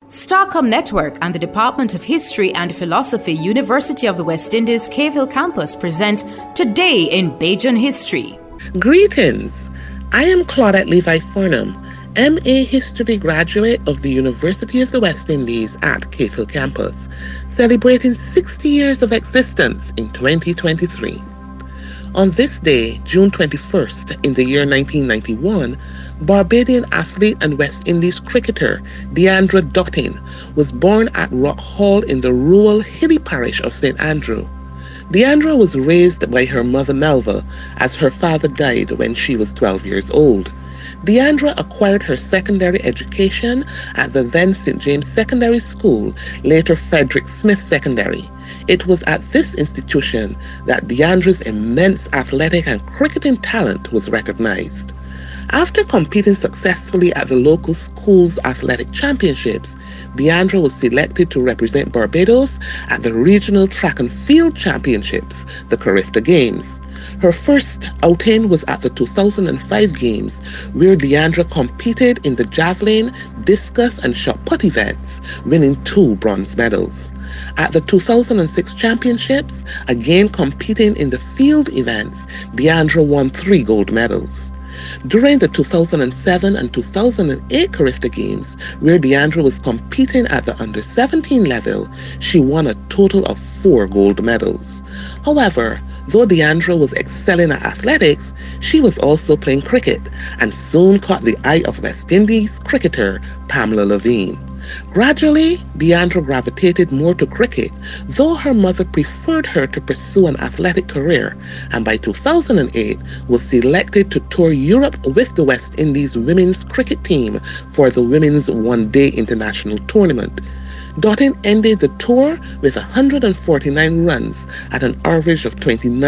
Starcom Network and the Department of History and Philosophy, University of the West Indies, Cave Hill Campus present Today in Bajan History. Greetings. I am Claudette Levi Farnham, MA History graduate of the University of the West Indies at Cave Hill Campus, celebrating 60 years of existence in 2023. On this day, June 21st, in the year 1991, Barbadian athlete and West Indies cricketer Deandra Dottin was born at Rock Hall in the rural hilly parish of St. Andrew. Deandra was raised by her mother Melva, as her father died when she was 12 years old. Deandra acquired her secondary education at the then St. James Secondary School, later Frederick Smith Secondary. It was at this institution that Deandra's immense athletic and cricketing talent was recognized. After competing successfully at the local school's athletic championships, Deandra was selected to represent Barbados at the regional track and field championships, the Carifta Games. Her first outing was at the 2005 Games, where Deandra competed in the javelin, discus and shot put events, winning 2 bronze medals. At the 2006 championships, again competing in the field events, Deandra won 3 gold medals. During the 2007 and 2008 Carifta Games, where Deandra was competing at the under-17 level, she won a total of 4 gold medals. However, though Deandra was excelling at athletics, she was also playing cricket and soon caught the eye of West Indies cricketer Pamela Levine. Gradually, Deandra gravitated more to cricket, though her mother preferred her to pursue an athletic career, and by 2008 was selected to tour Europe with the West Indies women's cricket team for the Women's One-Day International Tournament. Dottin ended the tour with 149 runs at an average of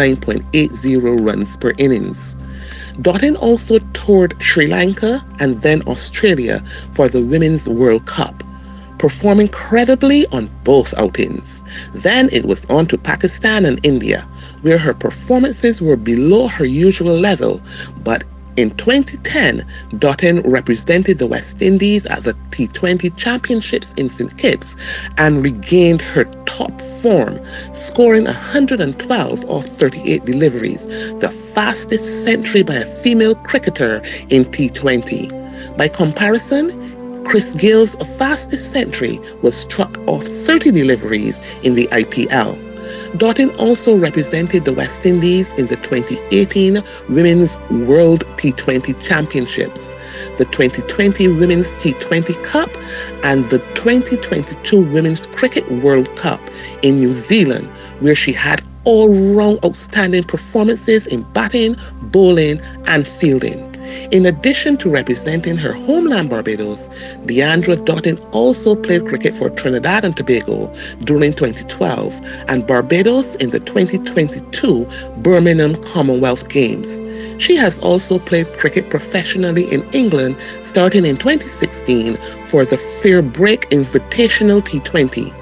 29.80 runs per innings. Dottin also toured Sri Lanka and then Australia for the Women's World Cup, performing credibly on both outings. Then it was on to Pakistan and India, where her performances were below her usual level, but in 2010, Dottin represented the West Indies at the T20 Championships in St. Kitts and regained her top form, scoring 112 of 38 deliveries, the fastest century by a female cricketer in T20. By comparison, Chris Gayle's fastest century was struck off 30 deliveries in the IPL. Dottin also represented the West Indies in the 2018 Women's World T20 Championships, the 2020 Women's T20 Cup, and the 2022 Women's Cricket World Cup in New Zealand, where she had all-round outstanding performances in batting, bowling, and fielding. In addition to representing her homeland Barbados, Deandra Dottin also played cricket for Trinidad and Tobago during 2012 and Barbados in the 2022 Birmingham Commonwealth Games. She has also played cricket professionally in England starting in 2016 for the Fairbreak Invitational T20,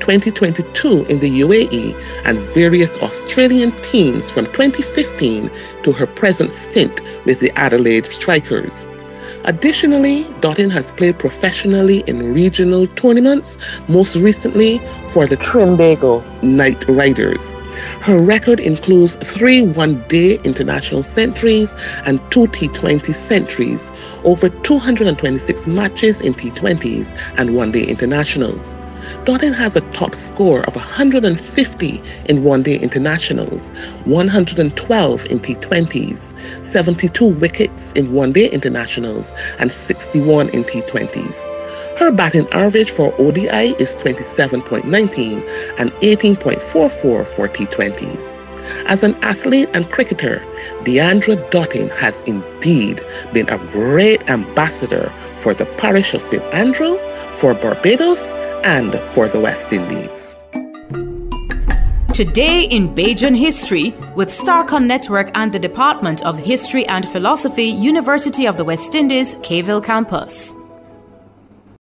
2022 in the UAE, and various Australian teams from 2015 to her present stint with the Adelaide Strikers. Additionally, Dottin has played professionally in regional tournaments, most recently for the Trinbago Knight Riders. Her record includes 3 one-day international centuries and 2 T20 centuries, over 226 matches in T20s and one-day internationals. Dottin has a top score of 150 in one-day internationals, 112 in T20s, 72 wickets in one-day internationals, and 61 in T20s. Her batting average for ODI is 27.19 and 18.44 for T20s. As an athlete and cricketer, Deandra Dottin has indeed been a great ambassador for the parish of St. Andrew, for Barbados, and for the West Indies. Today in Bajan History with Starcom Network and the Department of History and Philosophy, University of the West Indies, Cave Hill Campus.